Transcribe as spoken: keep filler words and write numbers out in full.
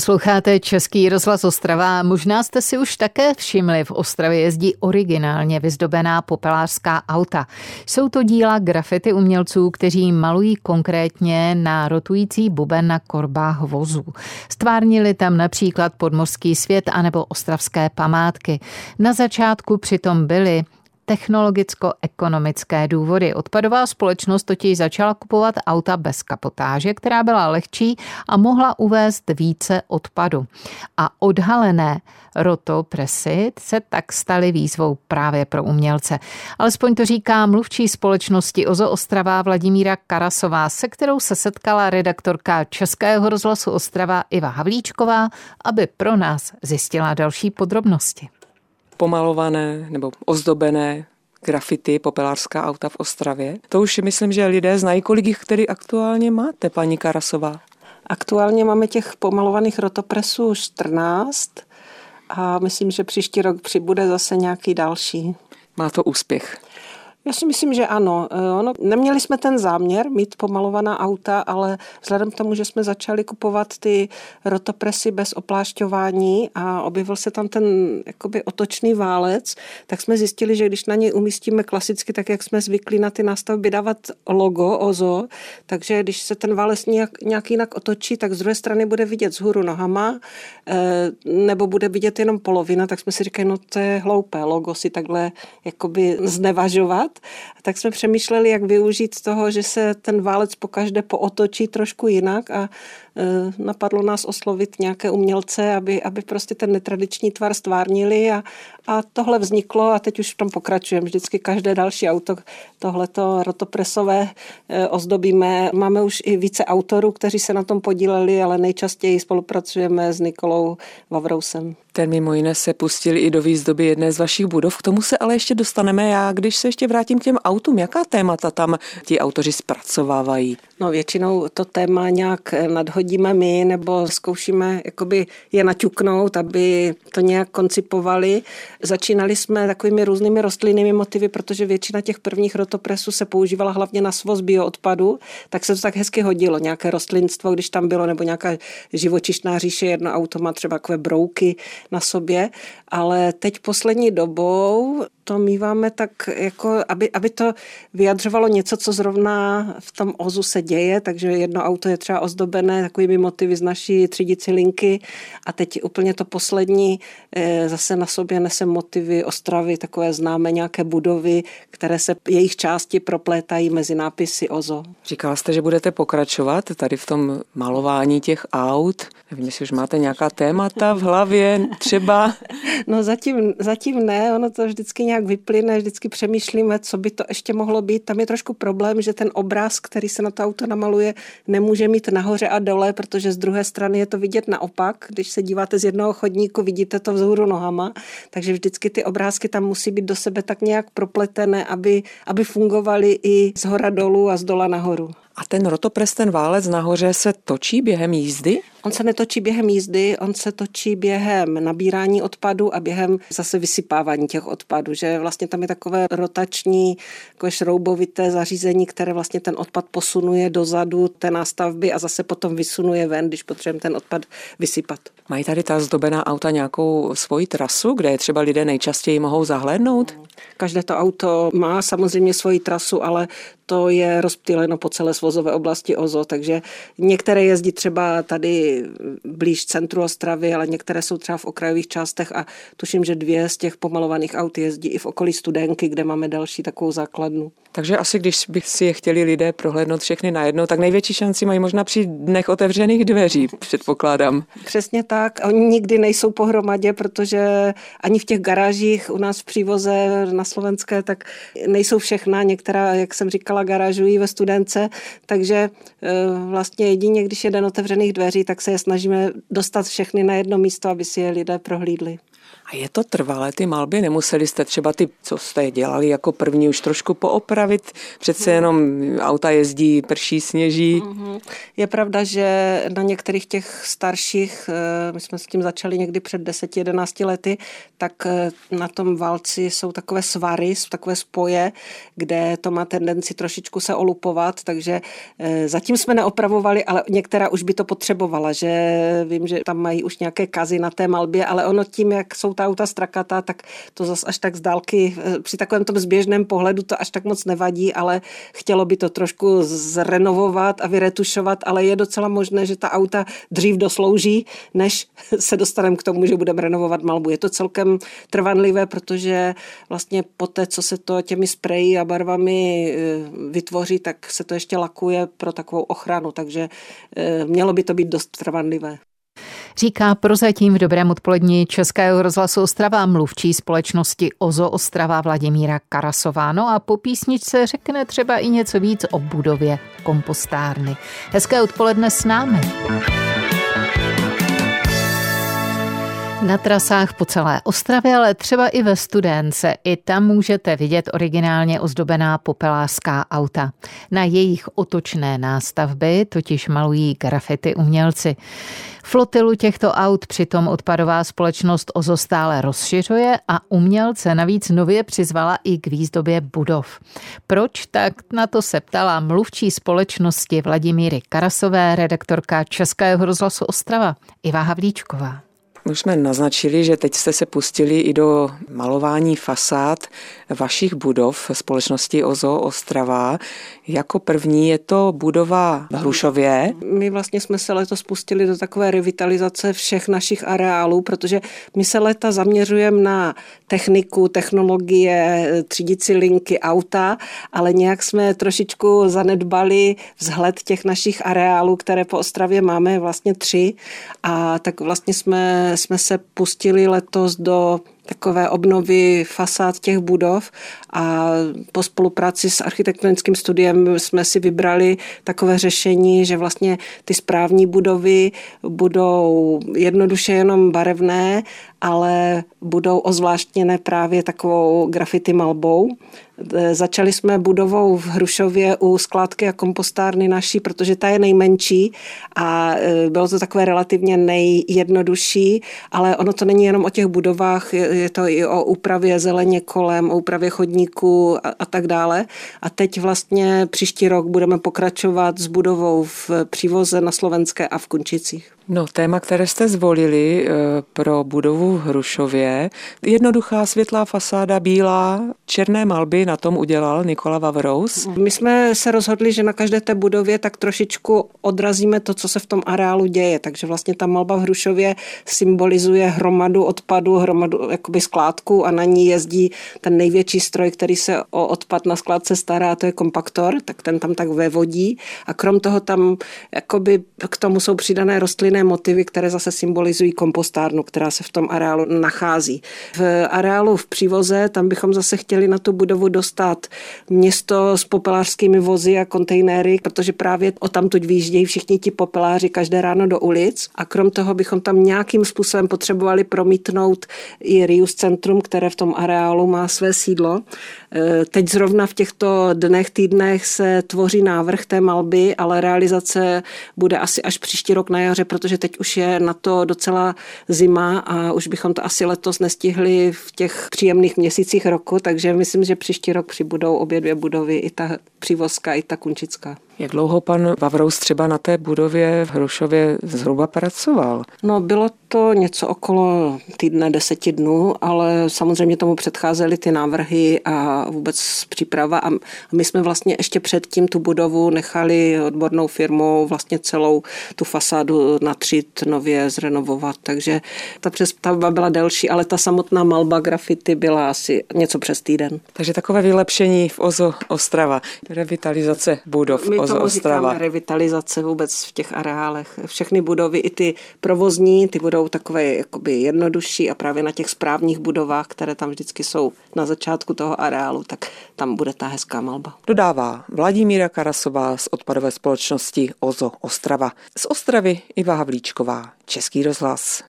Posloucháte Český rozhlas Ostrava. Možná jste si už také všimli, v Ostravě jezdí originálně vyzdobená popelářská auta. Jsou to díla grafity umělců, kteří malují konkrétně na rotující buben na korbách vozů. Stvárnili tam například podmořský svět anebo ostravské památky. Na začátku přitom byly technologicko-ekonomické důvody. Odpadová společnost totiž začala kupovat auta bez kapotáže, která byla lehčí a mohla uvést více odpadu. A odhalené rotopresy se tak staly výzvou právě pro umělce. Alespoň to říká mluvčí společnosti O Z O Ostrava Vladimíra Karasová, se kterou se setkala redaktorka Českého rozhlasu Ostrava Iva Havlíčková, aby pro nás zjistila další podrobnosti. Pomalované nebo ozdobené grafity, popelářská auta v Ostravě. To už myslím, že lidé znají. Kolik jich tedy aktuálně máte, paní Karasová? Aktuálně máme těch pomalovaných rotopresů čtrnáct a myslím, že příští rok přibude zase nějaký další. Má to úspěch? Já si myslím, že ano. Ono, neměli jsme ten záměr mít pomalovaná auta, ale vzhledem k tomu, že jsme začali kupovat ty rotopresy bez oplášťování a objevil se tam ten jakoby otočný válec, tak jsme zjistili, že když na něj umístíme klasicky, tak jak jsme zvyklí na ty nástavby dávat logo O Z O, takže když se ten válec nějak, nějak jinak otočí, tak z druhé strany bude vidět vzhůru nohama, nebo bude vidět jenom polovina, tak jsme si říkali, no to je hloupé logo si takhle jakoby znevažovat. Tak jsme přemýšleli, jak využít toho, že se ten válec pokaždé pootočí trošku jinak a e, napadlo nás oslovit nějaké umělce, aby, aby prostě ten netradiční tvar stvárnili a, a tohle vzniklo a teď už v tom pokračujeme. Vždycky každé další auto tohleto rotopresové e, ozdobíme. Máme už i více autorů, kteří se na tom podíleli, ale nejčastěji spolupracujeme s Nikolou Vavrousem. Ten mimo jiné se pustil i do výzdoby jedné z vašich budov. K tomu se ale ještě dostaneme. Já, když se ještě vrátím k těm autům, jaká témata tam ti autoři zpracovávají? No většinou to téma nějak nadhodíme my nebo zkoušíme jakoby je naťuknout, aby to nějak koncipovali. Začínali jsme takovými různými rostlinnými motivy, protože většina těch prvních rotopresů se používala hlavně na svoz bioodpadu, tak se to tak hezky hodilo. Nějaké rostlinstvo, když tam bylo, nebo nějaká živočišná říše, jedno auto má třeba takové brouky na sobě, ale teď poslední dobou to míváme tak, jako, aby, aby to vyjadřovalo něco, co zrovna v tom ozu se děje, takže jedno auto je třeba ozdobené takovými motivy z naší třídicí linky a teď úplně to poslední zase na sobě nese motivy Ostravy, takové známé nějaké budovy, které se jejich části proplétají mezi nápisy O Z O. Říkala jste, že budete pokračovat tady v tom malování těch aut. Nevím, jestli už máte nějaká témata v hlavě třeba. No zatím, zatím ne, ono to vždycky nějak vyplyne, vždycky přemýšlíme, co by to ještě mohlo být. Tam je trošku problém, že ten obraz, který se na to auto namaluje, nemůže mít nahoře a dole, protože z druhé strany je to vidět naopak. Když se díváte z jednoho chodníku, vidíte to vzhůru nohama, takže vždycky ty obrázky tam musí být do sebe tak nějak propletené, aby, aby fungovaly i z hora dolů a z dola nahoru. A ten rotopres, ten válec nahoře se točí během jízdy? On se netočí během jízdy, on se točí během nabírání odpadu a během zase vysypávání těch odpadů, že vlastně tam je takové rotační, takové šroubovité zařízení, které vlastně ten odpad posunuje dozadu té nástavby a zase potom vysunuje ven, když potřebujeme ten odpad vysypat. Mají tady ta zdobená auta nějakou svoji trasu, kde třeba lidé nejčastěji mohou zahlédnout? Každé to auto má samozřejmě svoji trasu, ale to je rozptýleno po celé svozové oblasti O Z O, takže některé jezdí třeba tady blíž centru Ostravy, ale některé jsou třeba v okrajových částech a tuším, že dvě z těch pomalovaných aut jezdí i v okolí Studénky, kde máme další takovou základnu. Takže asi, když by si je chtěli lidé prohlédnout všechny najednou, tak největší šanci mají možná při dnech otevřených dveří, předpokládám. Přesně tak. Oni nikdy nejsou pohromadě, protože ani v těch garážích u nás v přívoze na Slovenské, tak nejsou všechna. Některá, jak jsem říkala, garážují ve Studence, takže vlastně jedině, když je den otevřených dveří, tak se je snažíme dostat všechny na jedno místo, aby si je lidé prohlídli. A je to trvalé, ty malby? Nemuseli jste třeba ty, co jste dělali jako první, už trošku poopravit? Přece jenom auta jezdí, prší, sněží. Je pravda, že na některých těch starších, my jsme s tím začali někdy před deseti jedenácti lety, tak na tom válci jsou takové svary, takové spoje, kde to má tendenci trošičku se olupovat, takže zatím jsme neopravovali, ale některá už by to potřebovala, že vím, že tam mají už nějaké kazy na té malbě, ale ono tím, jak jsou ta auta strakatá, tak to zas až tak z dálky, při takovém tom zběžném pohledu to až tak moc nevadí, ale chtělo by to trošku zrenovovat a vyretušovat, ale je docela možné, že ta auta dřív doslouží, než se dostaneme k tomu, že budeme renovovat malbu. Je to celkem trvanlivé, protože vlastně po té, co se to těmi spreji a barvami vytvoří, tak se to ještě lakuje pro takovou ochranu, takže mělo by to být dost trvanlivé. Říká prozatím v Dobrém odpolední Českého rozhlasu Ostrava mluvčí společnosti O Z O Ostrava Vladimíra Karasová. No a po písničce řekne třeba i něco víc o budově kompostárny. Hezké odpoledne s námi. Na trasách po celé Ostravě, ale třeba i ve Studénce. I tam můžete vidět originálně ozdobená popelářská auta. Na jejich otočné nástavby totiž malují grafity umělci. Flotilu těchto aut přitom odpadová společnost O Z O stále rozšiřuje a umělce navíc nově přizvala i k výzdobě budov. Proč? Tak na to se ptala mluvčí společnosti Vladimíry Karasové, redaktorka Českého rozhlasu Ostrava Iva Havlíčková. Už jsme naznačili, že teď jste se pustili i do malování fasád vašich budov společnosti O Z O Ostrava. Jako první je to budova v Hrušově. My vlastně jsme se letos pustili do takové revitalizace všech našich areálů, protože my se léta zaměřujeme na techniku, technologie, třídicí linky, auta, ale nějak jsme trošičku zanedbali vzhled těch našich areálů, které po Ostravě máme vlastně tři. A tak vlastně jsme, jsme se pustili letos do takové obnovy fasád těch budov a po spolupráci s architektonickým studiem jsme si vybrali takové řešení, že vlastně ty správní budovy budou jednoduše jenom barevné, ale budou ozvláštněné právě takovou graffiti malbou. Začali jsme budovou v Hrušově u skládky a kompostárny naší, protože ta je nejmenší a bylo to takové relativně nejjednodušší, ale ono to není jenom o těch budovách, je to i o úpravě zeleně kolem, o úpravě chodníků a, a tak dále. A teď vlastně příští rok budeme pokračovat s budovou v Přívoze na Slovenské a v Kunčicích. No, téma, které jste zvolili pro budovu v Hrušově, jednoduchá světlá fasáda, bílá, černé malby na tom udělal Nikola Vavrous. My jsme se rozhodli, že na každé té budově tak trošičku odrazíme to, co se v tom areálu děje, takže vlastně ta malba v Hrušově symbolizuje hromadu odpadu, hromadu jakoby skládku a na ní jezdí ten největší stroj, který se o odpad na skládce stará, to je kompaktor, tak ten tam tak vévodí a krom toho tam jakoby k tomu jsou přidané rostlinné motivy, které zase symbolizují kompostárnu, která se v tom areálu nachází. V areálu v Přívoze, tam bychom zase chtěli na tu budovu dostat město s popelářskými vozy a kontejnery, protože právě odtamtud vyjíždějí všichni ti popeláři každé ráno do ulic a krom toho bychom tam nějakým způsobem potřebovali promítnout i Rius Centrum, které v tom areálu má své sídlo. Teď zrovna v těchto dnech, týdnech se tvoří návrh té malby, ale realizace bude asi až příští rok na jaře, protože teď už je na to docela zima a už bychom to asi letos nestihli v těch příjemných měsících roku, takže myslím, že příští rok přibudou obě dvě budovy, i ta přívozka, i ta kunčická. Jak dlouho pan Vavrous třeba na té budově v Hrušově zhruba pracoval? No, bylo to něco okolo týdne, deseti dnů, ale samozřejmě tomu předcházely ty návrhy a vůbec příprava a my jsme vlastně ještě předtím tu budovu nechali odbornou firmou vlastně celou tu fasádu natřít, nově zrenovovat, takže ta přestavba byla delší, ale ta samotná malba grafity byla asi něco přes týden. Takže takové vylepšení v O Z O Ostrava, revitalizace budov My O Z O Ostrava. Říkáme revitalizace vůbec v těch areálech. Všechny budovy, i ty provozní, ty budou takové jakoby jednodušší a právě na těch správních budovách, které tam vždycky jsou na začátku toho areálu, tak tam bude ta hezká malba. Dodává Vladimíra Karasová z odpadové společnosti O Z O Ostrava. Z Ostravy Iva Havlíčková, Český rozhlas.